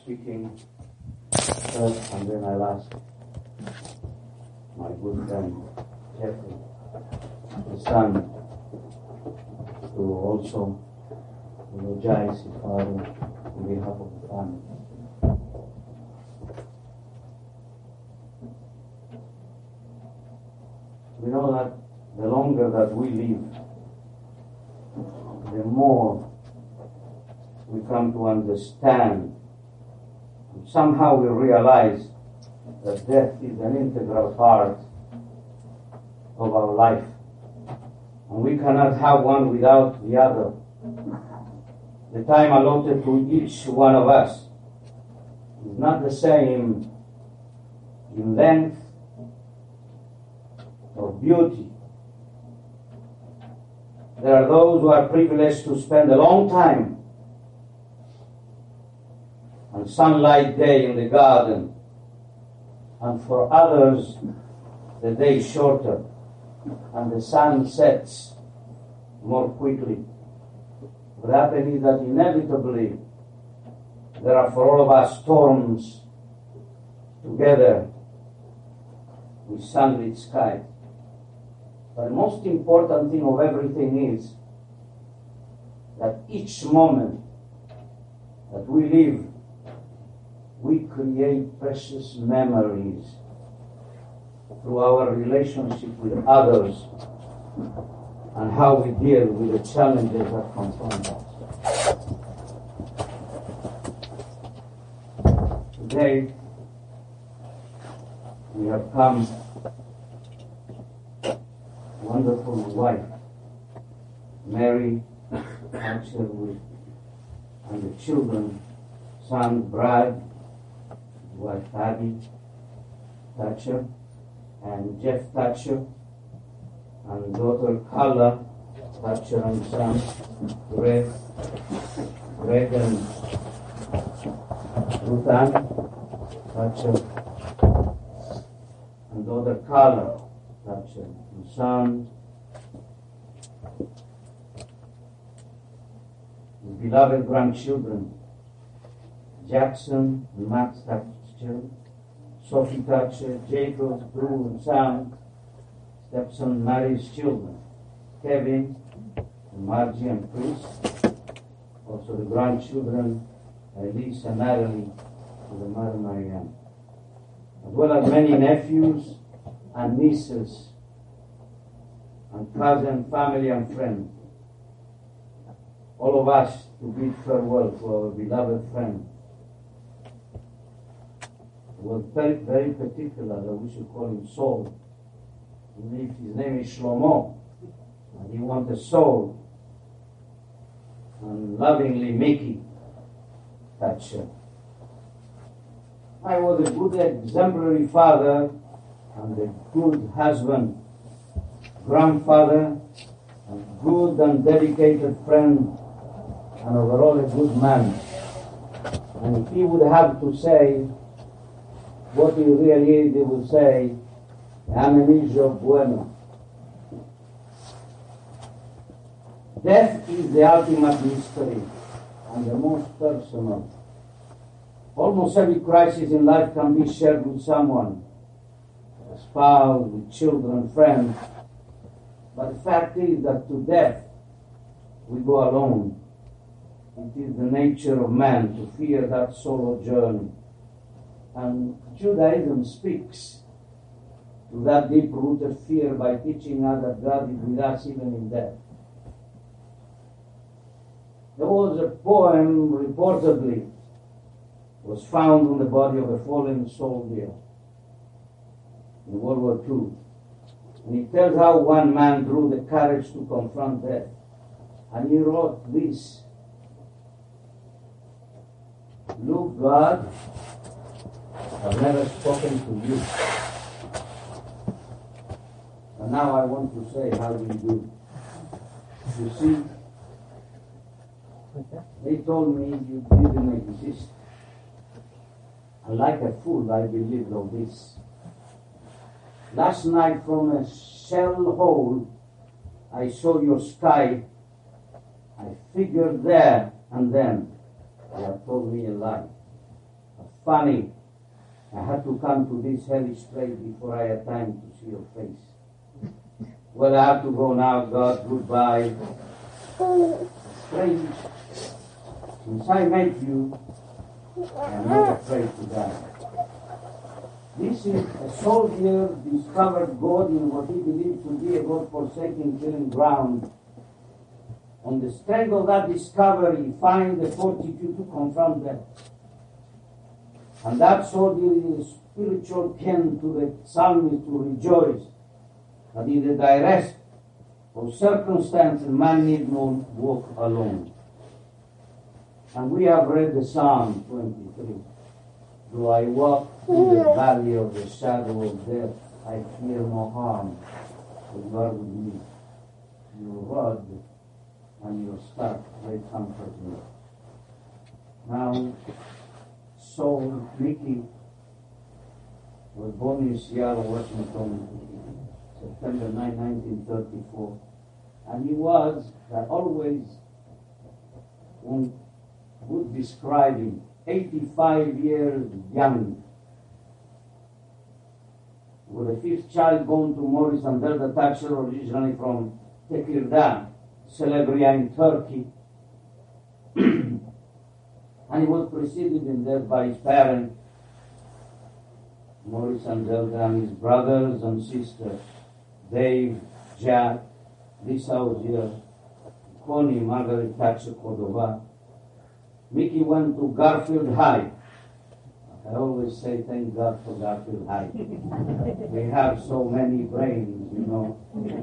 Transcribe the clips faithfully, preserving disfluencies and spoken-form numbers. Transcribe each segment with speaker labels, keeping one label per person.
Speaker 1: speaking first, and then I'll ask my good friend Jeffrey, the son, to also eulogize his father on behalf of the family. We know that the longer that we live, the more we come to understand, and somehow we realize that death is an integral part of our life. And we cannot have one without the other. The time allotted to each one of us is not the same in length or beauty. There are those who are privileged to spend a long time on sunlight day in the garden, and for others the day is shorter and the sun sets more quickly. What happens is that inevitably there are for all of us storms together with sunlit skies. But the most important thing of everything is that each moment that we live, we create precious memories through our relationship with others and how we deal with the challenges that confront us. Today, we have come wonderful wife, Mary Thatcher, with, and the children, son Brad, wife Abby Thatcher, and Jeff Thatcher, and daughter Carla Thatcher, and son Greg, Greg and Ruth Ann Thatcher, and daughter Carla Thatcher, and son, his beloved grandchildren, Jackson and Max Thatcher, Sophie Thatcher, Jacob, Drew and Sam, stepson Mary's children, Kevin, and Margie and Chris, also the grandchildren, Elise and Natalie, and the mother Marianne, as well as many nephews and nieces, and cousin, family, and friends. All of us to bid farewell to our beloved friend. He was very, very particular that we should call him Saul. His name is Shlomo, and he wanted Saul, and lovingly Mickey Thatcher. I was a good exemplary father and a good husband, grandfather, and good and dedicated friend, and overall a good man. And if he would have to say what he really is, he would say, I'm an Israel bueno. Death is the ultimate mystery and the most personal. Almost every crisis in life can be shared with someone, a spouse, with children, friends. But the fact is that to death we go alone. It is the nature of man to fear that solo journey. And Judaism speaks to that deep-rooted fear by teaching us that God is with us even in death. There was a poem reportedly was found on the body of a fallen soldier in World War Two. And he tells how one man drew the courage to confront death. And he wrote this: Look, God, I've never spoken to you. And now I want to say, how do you do? You see, they told me you didn't exist. And like a fool, I believed all this. Last night from a shell hole, I saw your sky. I figured there and then you have told me a lie. funny. I had to come to this hellish place before I had time to see your face. Well, I have to go now, God, goodbye. Strange. Since I met you, I am not afraid to die. This is a soldier discovered God in what he believed to be a God-forsaken killing ground. On the strength of that discovery, he finds the fortitude to confront death. And that soldier is a spiritual kin to the psalmist to rejoice that in the direst of circumstances man need not walk alone. And we have read the Psalm twenty-three. Though I walk through the valley of the shadow of death, I fear no harm, for you are with me. Your rod and your staff, they comfort me. Now, Saul Mickey was born in Seattle, Washington, September ninth, nineteen thirty-four. And he was, that always one would describe him, eighty-five years young. With the fifth child born to Morris and Delta Thatcher, originally from Tekirdağ, Celebria in Turkey. And he was preceded in death by his parents, Morris and Delta, and his brothers and sisters, Dave, Jack, Lisa Ozier, Connie, Margaret Thatcher, Cordova. Mickey went to Garfield High. I always say thank God for Garfield High. We have so many brains, you know.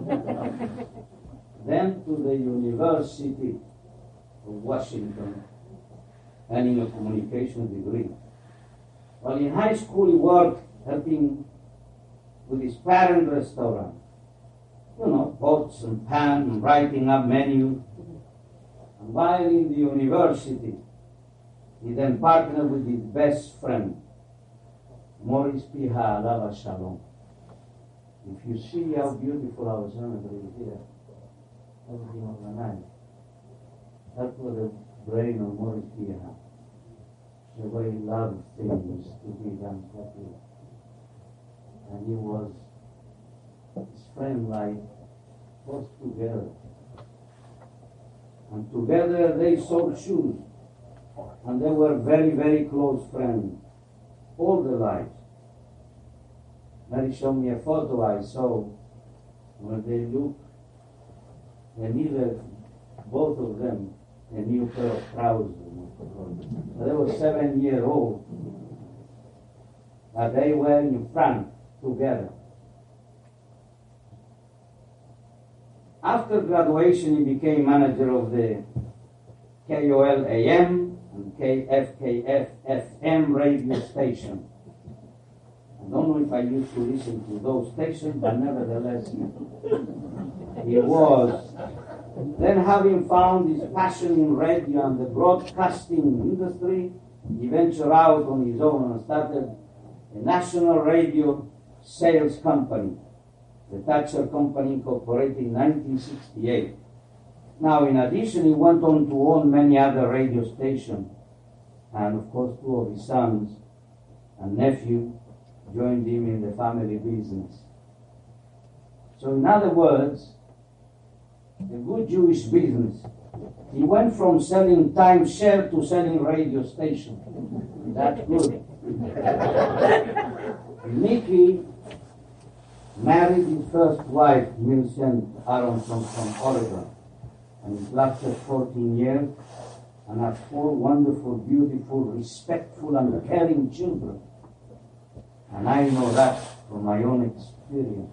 Speaker 1: Then to the University of Washington, earning a communication degree. While in high school he worked helping with his parent restaurant. You know, pots and pans and writing up menus. And while in the university, he then partnered with his best friend, Maurice Piha, Alava Shalom. If you see how beautiful our cemetery is here, everything organized. That was the brain of Maurice Piha. The way he loved things to be done properly. And he was his friend like both together. And together they sold shoes. And they were very, very close friends all their lives. Mary showed me a photo I saw where they look, and neither, both of them, a new pair of trousers. They were seven years old, but they were in front together. After graduation, he became manager of the K O L A M and K F K F F M radio station. I don't know if I used to listen to those stations, but nevertheless, he was. Then, having found his passion in radio and the broadcasting industry, he ventured out on his own and started a national radio sales company, the Thatcher Company, incorporated in nineteen sixty-eight. Now, in addition, he went on to own many other radio stations, and of course, two of his sons and nephew joined him in the family business. So, in other words, a good Jewish business. He went from selling timeshare to selling radio station. That's good. Mickey married his first wife, Millicent Aronson from Oregon, and it lasted fourteen years, and had four wonderful, beautiful, respectful, and caring children. And I know that from my own experience.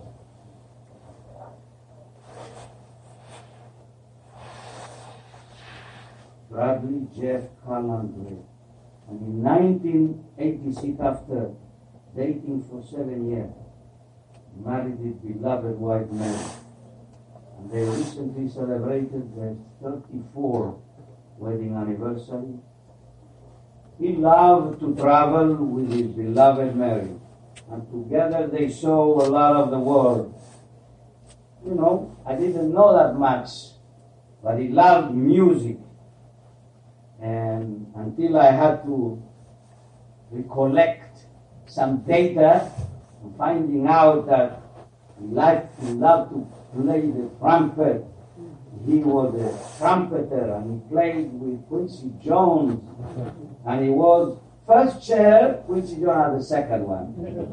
Speaker 1: Bradley, Jeff, Carl, and Ray. And in nineteen eighty-six, after dating for seven years, married his beloved wife Mary. And they recently celebrated their thirty-fourth wedding anniversary. He loved to travel with his beloved Mary, and together they saw a lot of the world. You know, I didn't know that much, but he loved music. And until I had to recollect some data, finding out that he liked, he loved to play the trumpet. He was a trumpeter, and he played with Quincy Jones, and he was first chair, Quincy Jones had the second one.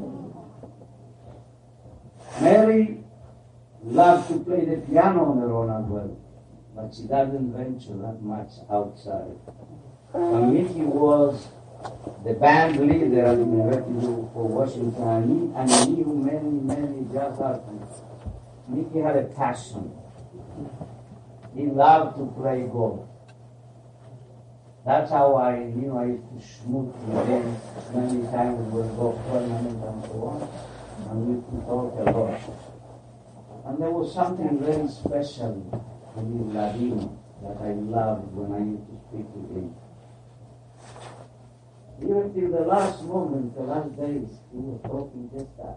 Speaker 1: Mary loved to play the piano on her own as well, but she doesn't venture that much outside. And Mickey was the band leader at the University of Washington, and he, and he knew many, many jazz artists. Mickey had a passion. He loved to play golf. That's how I knew I used to schmoot with him many times we would go tournament and so on. And we could talk a lot. And there was something very special in his Ladino that I loved when I used to speak with him. Even till the last moment, the last days, he was talking just that.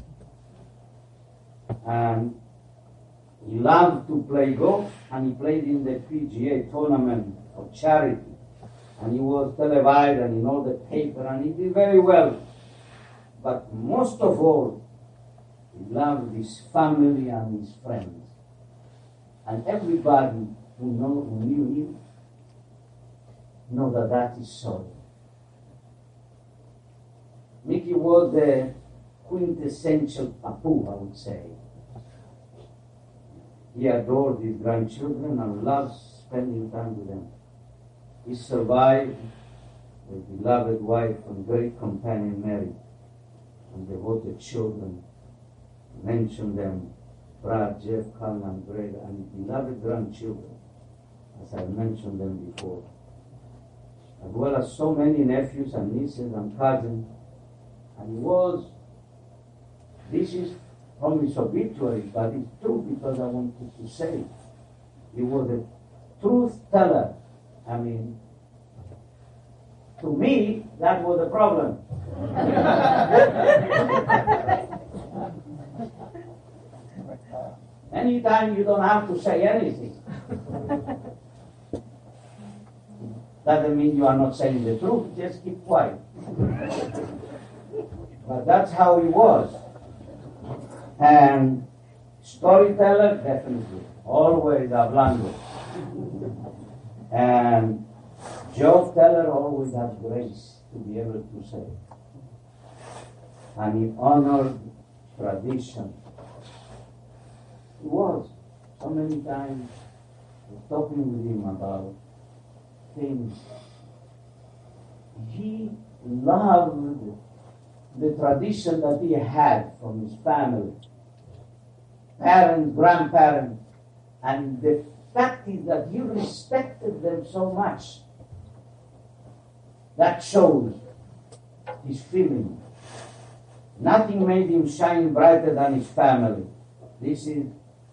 Speaker 1: And he loved to play golf, and he played in the P G A tournament of charity. And he was televised and in all the paper, and he did very well. But most of all, he loved his family and his friends. And everybody who, know, who knew him know that that is so. Mickey was the quintessential papu, I would say. He adored his grandchildren and loved spending time with them. He survived with beloved wife and great companion Mary, and devoted children. Mention them, Brad, Jeff, Carl, and Greg, and beloved grandchildren, as I mentioned them before, as well as so many nephews and nieces and cousins. And he was, this is from his obituary, but it's true because I wanted to say it. He was a truth teller. I mean, to me, that was a problem. Anytime you don't have to say anything, doesn't mean you are not saying the truth, just keep quiet. But that's how he was. And storyteller, definitely, always hablando. And joke teller always has grace to be able to say. And he honored tradition. He was. So many times I was talking with him about things. He loved the tradition that he had from his family, parents, grandparents, and the fact is that he respected them so much. That shows his feeling. Nothing made him shine brighter than his family. This is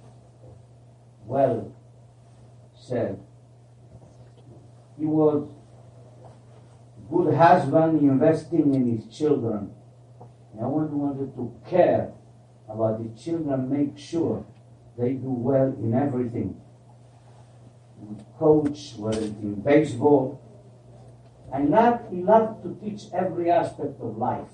Speaker 1: well said. He was a good husband, investing in his children. No one wanted to care about his children, make sure they do well in everything. He would coach, whether it's in baseball. And loved, he loved to teach every aspect of life.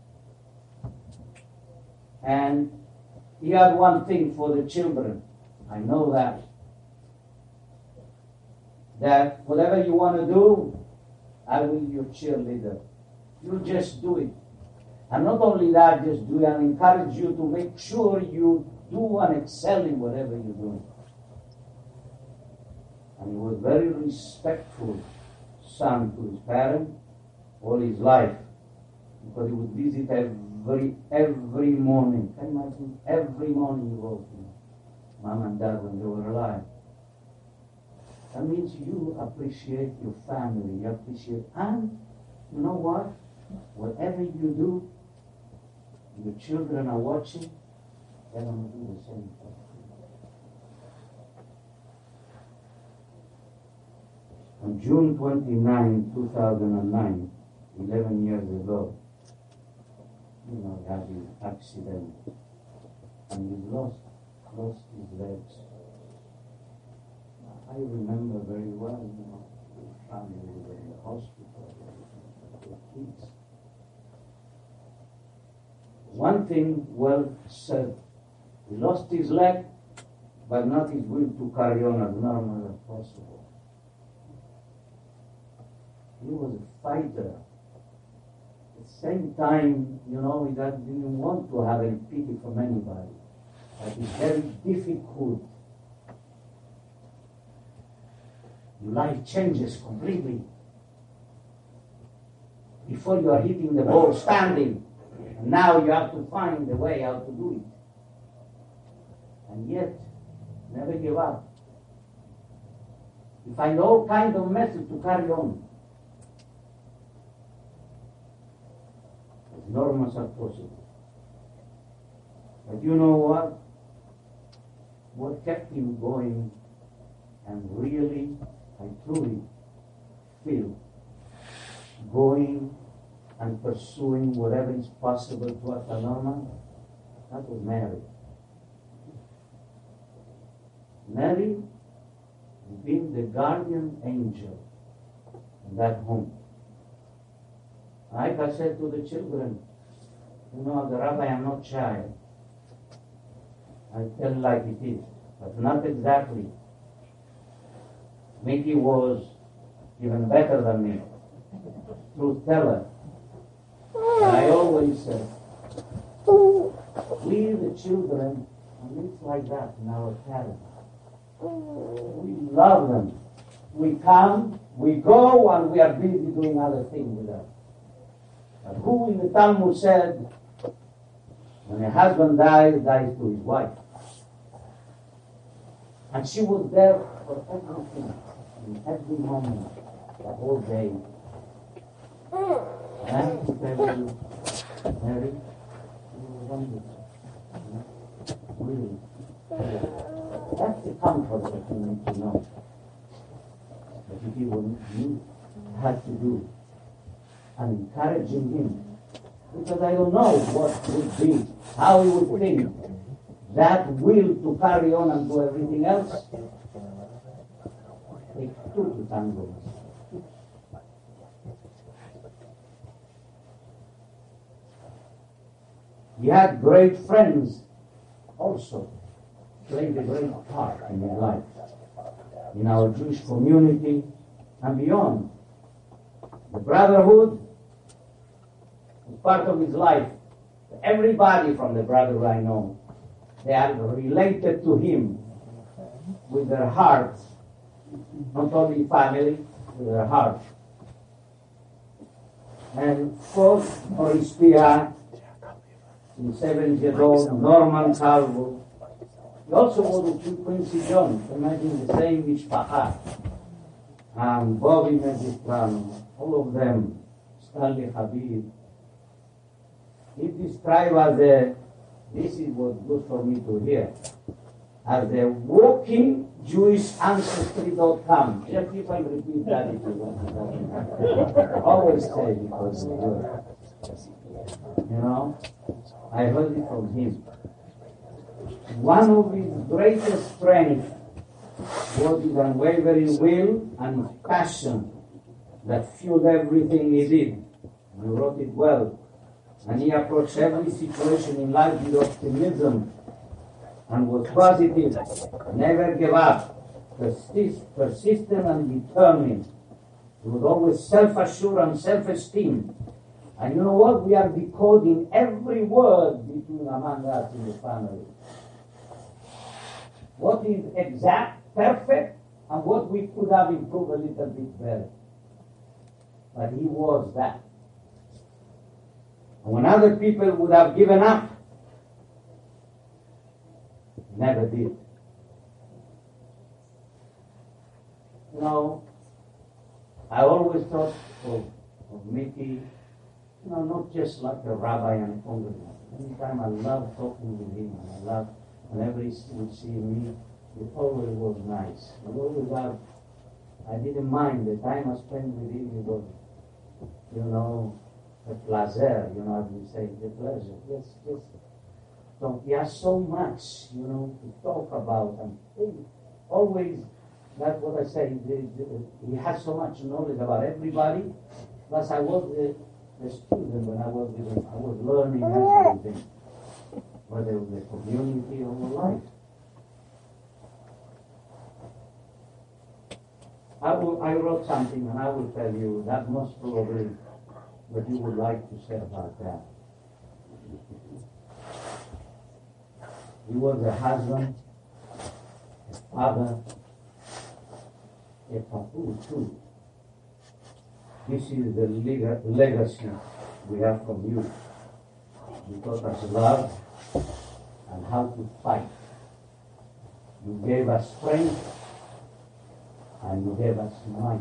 Speaker 1: And he had one thing for the children. I know that. That whatever you want to do, I will be your cheerleader. You just do it. And not only that, just do it and encourage you to make sure you do and excel in whatever you're doing. And he was very respectful son to his parents all his life, because he would visit every every morning. Can you imagine? Every morning he wrote to mom and dad when they were alive. That means you appreciate your family, you appreciate, and you know what? Whatever you do, your children are watching, they're going to do the same thing. On June twenty-ninth, two thousand nine, eleven years ago, you know, he had the accident and he lost, lost his legs. I remember very well, you know, the family were in the hospital, the kids. something well said. He lost his leg, but not his will to carry on as normal as possible. He was a fighter. At the same time, you know, he didn't want to have any pity from anybody. But it's very difficult. Your life changes completely. Before you are hitting the ball standing, and now you have to find a way how to do it. And yet, never give up. You find all kinds of methods to carry on. As normal as possible. But you know what? What kept him going, and really, I truly feel, going and pursuing whatever is possible to act normal, that was Mary. Mary being the guardian angel in that home. Like I said to the children, you know, the rabbi, I'm not shy. I tell like it is, but not exactly. Mickey was even better than me. Truth teller. And I always said, we the children, and it's like that in our parents. We love them. We come, we go, and we are busy doing other things with them. But who in the Talmud said, when a husband dies, dies to his wife. And she was there for everything, in every moment, the whole day. And I have to tell you, Mary, you were wonderful. Really. That's the comfort that you need to know. That if you what you had to do, and encouraging him. Because I don't know what would be, how he would think. That will to carry on and do everything else. Takes two to tango. He had great friends also. Played a great part in his life. In our Jewish community and beyond. The brotherhood was part of his life. Everybody from the brotherhood I know, they are related to him with their hearts. Not only family, with their hearts. And of course, Maurice Pia, in seven years old, Norman Calvo. He also was with Quincy Jones, imagine the same Mishpacha. And Bobby Magistrano, all of them, Stanley Habib. He described as a, this is what's good for me to hear, as a walking Jewish Ancestry dot com. Just if I repeat that if you want. Always say because it's good. You know, I heard it from him. One of his greatest strengths was his unwavering will and his passion that fueled everything he did. He wrote it well. And he approached every situation in life with optimism and was positive, never gave up, persist, persistent and determined. He was always self-assured and self-esteem. And you know what? We are decoding every word between among us in the family. What is exact, perfect, and what we could have improved a little bit better. But he was that. And when other people would have given up, he never did. You know, I always thought of, of Mickey, you know, not just like a rabbi and a congregant. Anytime I love talking with him, and I love whenever he would see me, it always was nice. I always loved, I didn't mind the time I spent with him. It was, you know, a pleasure, you know, as we say, the pleasure. Yes, yes. So he has so much, you know, to talk about and think. Always, that's what I say, the, the, he has so much knowledge about everybody. Plus, I was the, the student when I was with him. I was learning everything. whether the community or the life. I, will, I wrote something and I will tell you that most probably what you would like to say about that. He was a husband, a father, a papu too. This is the leg- legacy we have from you. You taught us love and how to fight. You gave us strength and you gave us might.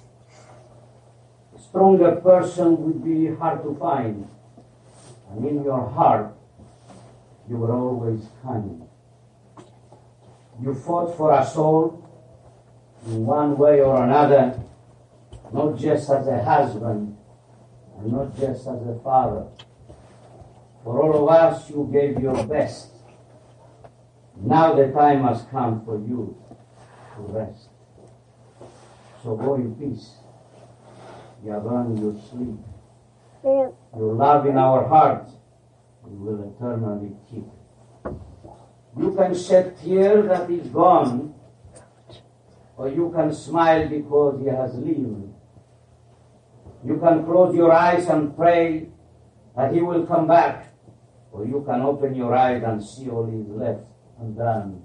Speaker 1: A stronger person would be hard to find, and in your heart you were always kind. You fought for us all in one way or another, not just as a husband and not just as a father. For all of us, you gave your best. Now the time has come for you to rest. So go in peace. You have earned your sleep. Your love in our hearts we will eternally keep. You can shed tears that is gone, or you can smile because he has lived. You can close your eyes and pray that he will come back, or you can open your eyes and see all is left undone.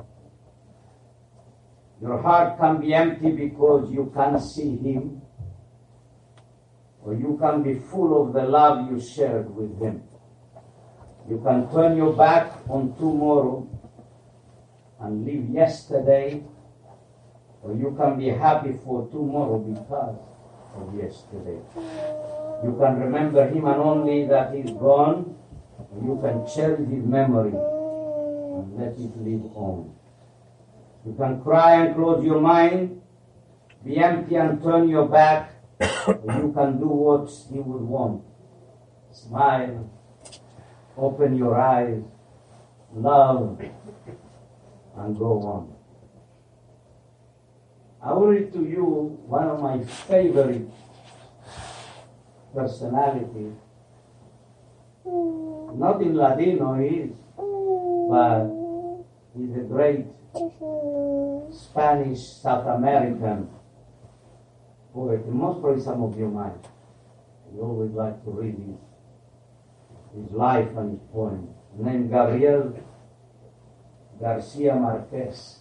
Speaker 1: Your heart can be empty because you can't see him, or you can be full of the love you shared with him. You can turn your back on tomorrow and live yesterday, or you can be happy for tomorrow because of yesterday. You can remember him and only that he's gone, or you can cherish his memory and let it live on. You can cry and close your mind, be empty and turn your back, or you can do what he would want. Smile, open your eyes, love, and go on. I will read to you one of my favorite personalities. Not in Ladino, he is, but he's a great Spanish South American poet. Most probably some of you might. You always like to read his, his life and his poems. Named Gabriel Garcia Marquez.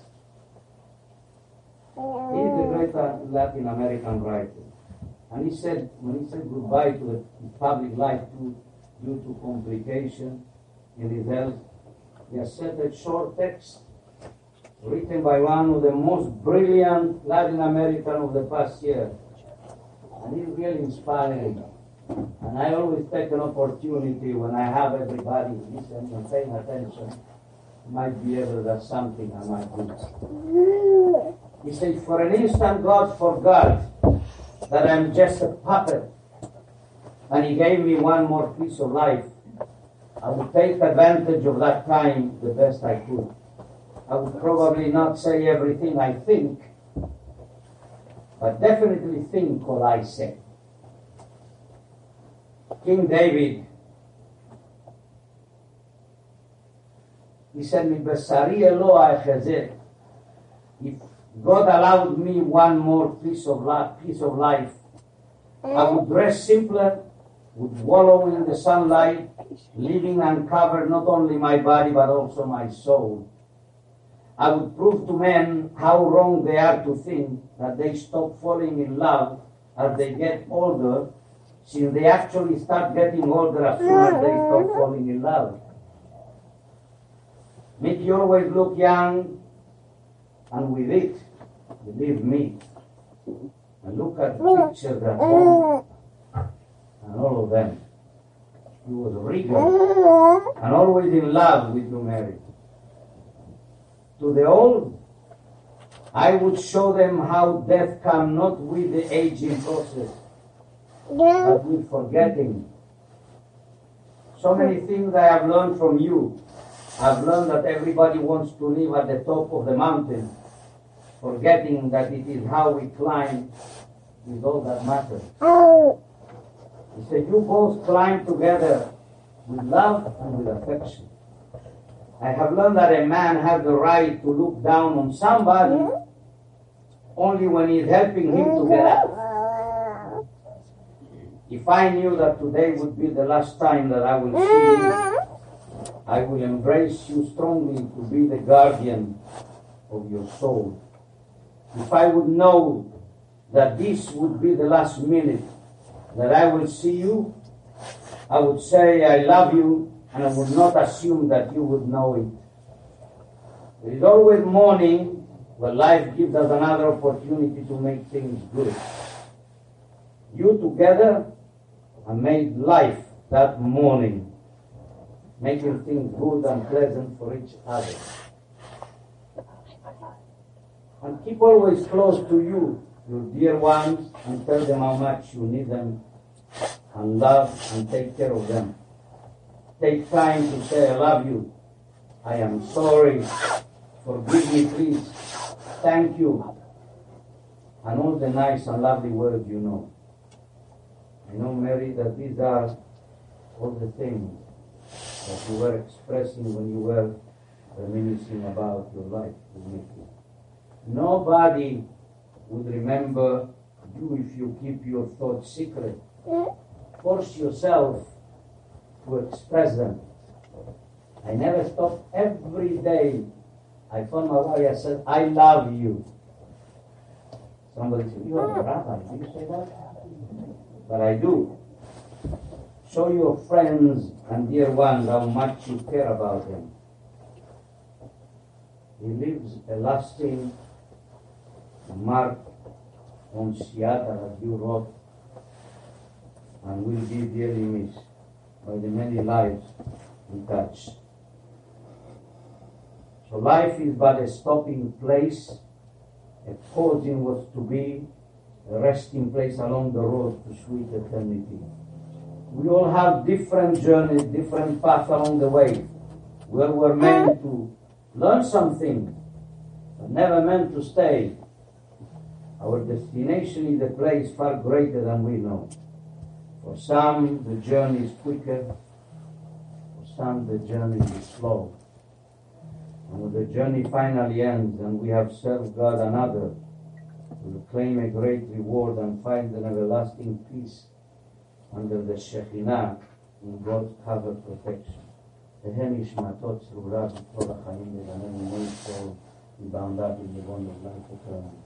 Speaker 1: He is a great Latin American writer. And he said, when he said goodbye to the public life due, due to complication in his health, he has said a short text written by one of the most brilliant Latin American of the past year. And it's really inspiring. And I always take an opportunity when I have everybody listening and paying attention, might be able to do something I might do. He said, for an instant God forgot that I'm just a puppet, and he gave me one more piece of life. I would take advantage of that time the best I could. I would probably not say everything I think, but definitely think all I say. King David, he said, "Mi besari elo ha'echezeh." If God allowed me one more piece of life, piece of life, I would dress simpler, would wallow in the sunlight, leaving uncovered not only my body but also my soul. I would prove to men how wrong they are to think that they stop falling in love as they get older, since they actually start getting older as soon as they stop falling in love. Make you always look young, and with it, believe me, and look at pictures at home, and all of them. He was regal and always in love with you, Mary. To the old, I would show them how death comes not with the aging process, but with forgetting. So many things I have learned from you. I've learned that everybody wants to live at the top of the mountain, forgetting that it is how we climb is all that matters. He said, you both climb together with love and with affection. I have learned that a man has the right to look down on somebody only when he's helping him to get up. If I knew that today would be the last time that I will see you, I will embrace you strongly to be the guardian of your soul. If I would know that this would be the last minute that I will see you, I would say I love you, and I would not assume that you would know it. There is always morning where life gives us another opportunity to make things good. You together have made life that morning, making things good and pleasant for each other. And keep always close to you, your dear ones, and tell them how much you need them, and love and take care of them. Take time to say, I love you. I am sorry. Forgive me, please. Thank you. And all the nice and lovely words you know. I know, Mary, that these are all the things that you were expressing when you were reminiscing about your life with Mickey. Nobody would remember you if you keep your thoughts secret. Force yourself to express them. I never stopped. Every day I phoned my wife, I said, I love you. Somebody said, you are a rabbi, do you say that? But I do. Show your friends and dear ones how much you care about them. He leaves a lasting mark on Seattle, as you wrote, and will be dearly missed by the many lives he touched. So life is but a stopping place, a pause in what's to be, a resting place along the road to sweet eternity. We all have different journeys, different paths along the way, where we're meant to learn something, but never meant to stay. Our destination is a place far greater than we know. For some, the journey is quicker. For some, the journey is slow. And when the journey finally ends and we have served God another, we will claim a great reward and find an everlasting peace under the Shekhinah in God's covered protection. תהא נשמתו צרורה בכל החיים, ולעמנו מוי כל, היא bound up in the bond of life eternal.